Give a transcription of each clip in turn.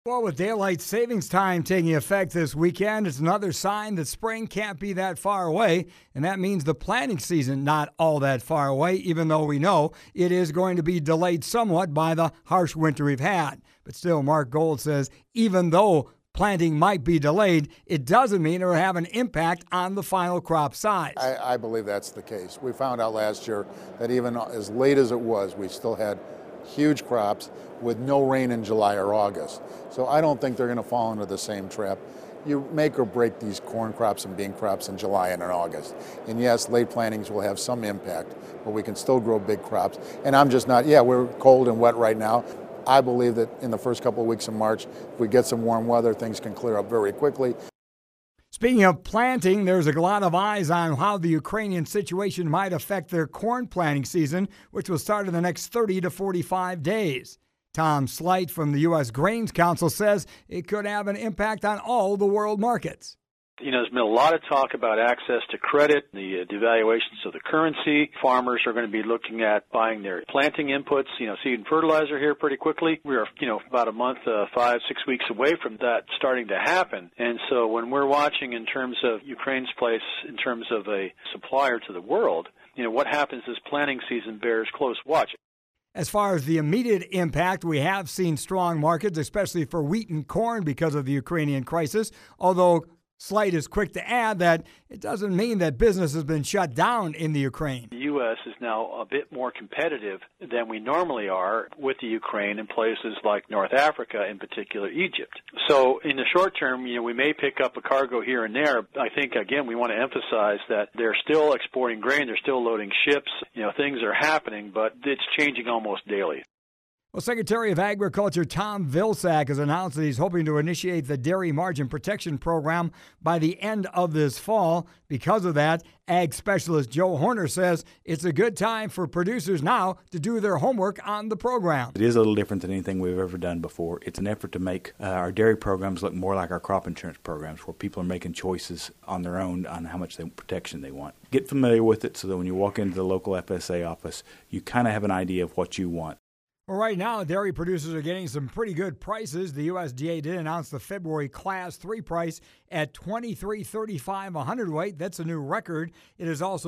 Well, with daylight savings time taking effect this weekend, it's another sign that spring can't be that far away, and that means the planting season not all that far away, even though we know it is going to be delayed somewhat by the harsh winter we've had. But still, Mark Gold says even though planting might be delayed, it doesn't mean it will have an impact on the final crop size. I believe that's the case. We found out last year that even as late as it was, we still had huge crops with no rain in July or August. So I don't think they're going to fall into the same trap. You make or break these corn crops and bean crops in July and in August. And yes, late plantings will have some impact, but we can still grow big crops. And I'm just not, we're cold and wet right now. I believe that in the first couple of weeks of March, if we get some warm weather, things can clear up very quickly. Speaking of planting, there's a lot of eyes on how the Ukrainian situation might affect their corn planting season, which will start in the next 30 to 45 days. Tom Slight from the U.S. Grains Council says it could have an impact on all the world markets. There's been a lot of talk about access to credit, the devaluations of the currency. Farmers are going to be looking at buying their planting inputs, seed and fertilizer here pretty quickly. We are, about a month, 5-6 weeks away from that starting to happen. And so when we're watching in terms of Ukraine's place in terms of a supplier to the world, what happens this planting season bears close watch. As far as the immediate impact, we have seen strong markets, especially for wheat and corn because of the Ukrainian crisis, although Slight is quick to add that it doesn't mean that business has been shut down in the Ukraine. The U.S. is now a bit more competitive than we normally are with the Ukraine in places like North Africa, in particular Egypt. So in the short term, we may pick up a cargo here and there. I think, again, we want to emphasize that they're still exporting grain, they're still loading ships. Things are happening, but it's changing almost daily. Well, Secretary of Agriculture Tom Vilsack has announced that he's hoping to initiate the Dairy Margin Protection Program by the end of this fall. Because of that, Ag Specialist Joe Horner says it's a good time for producers now to do their homework on the program. It is a little different than anything we've ever done before. It's an effort to make our dairy programs look more like our crop insurance programs, where people are making choices on their own on how much protection they want. Get familiar with it so that when you walk into the local FSA office, you kind of have an idea of what you want. Well, right now, dairy producers are getting some pretty good prices. The USDA did announce the February Class 3 price at $23.35 a hundredweight. That's a new record. It is also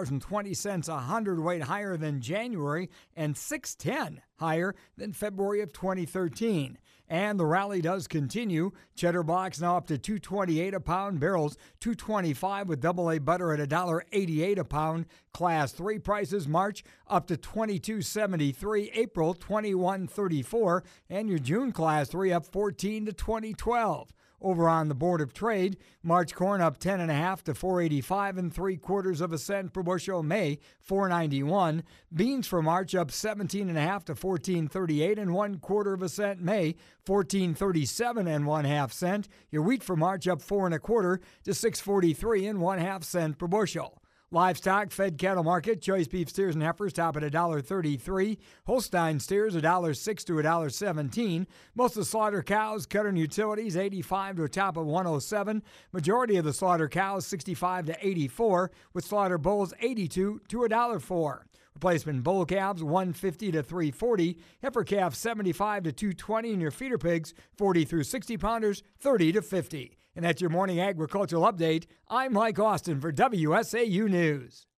$2.20 a hundredweight higher than January and $6.10 higher than February of 2013. And the rally does continue. Cheddar blocks now up to $2.28 a pound. Barrels $2.25 with AA butter at $1.88 a pound. Class 3 prices March up to $22.73. April $21.34. And your June Class 3 up 14 to $20.12. Over on the Board of Trade, March corn up 10.5 to 4.85 3/4 cents per bushel. May 4.91. Beans for March up 17.5 to 14.38 1/4 cent. May 14.37 1/2 cent. Your wheat for March up 4 1/4 to 6.43 1/2 cent per bushel. Livestock, fed cattle market, choice beef steers and heifers top at $1.33. Holstein steers $1.06 to $1.17. Most of the slaughter cows, cutter and utilities, 85 to a top of 107. Majority of the slaughter cows, 65 to 84, with slaughter bulls 82 to $1.04. Replacement bull calves, 150 to 340. Heifer calves, 75 to 220. And your feeder pigs, 40 through 60 pounders, 30 to 50. And that's your morning agricultural update. I'm Mike Austin for WSAU News.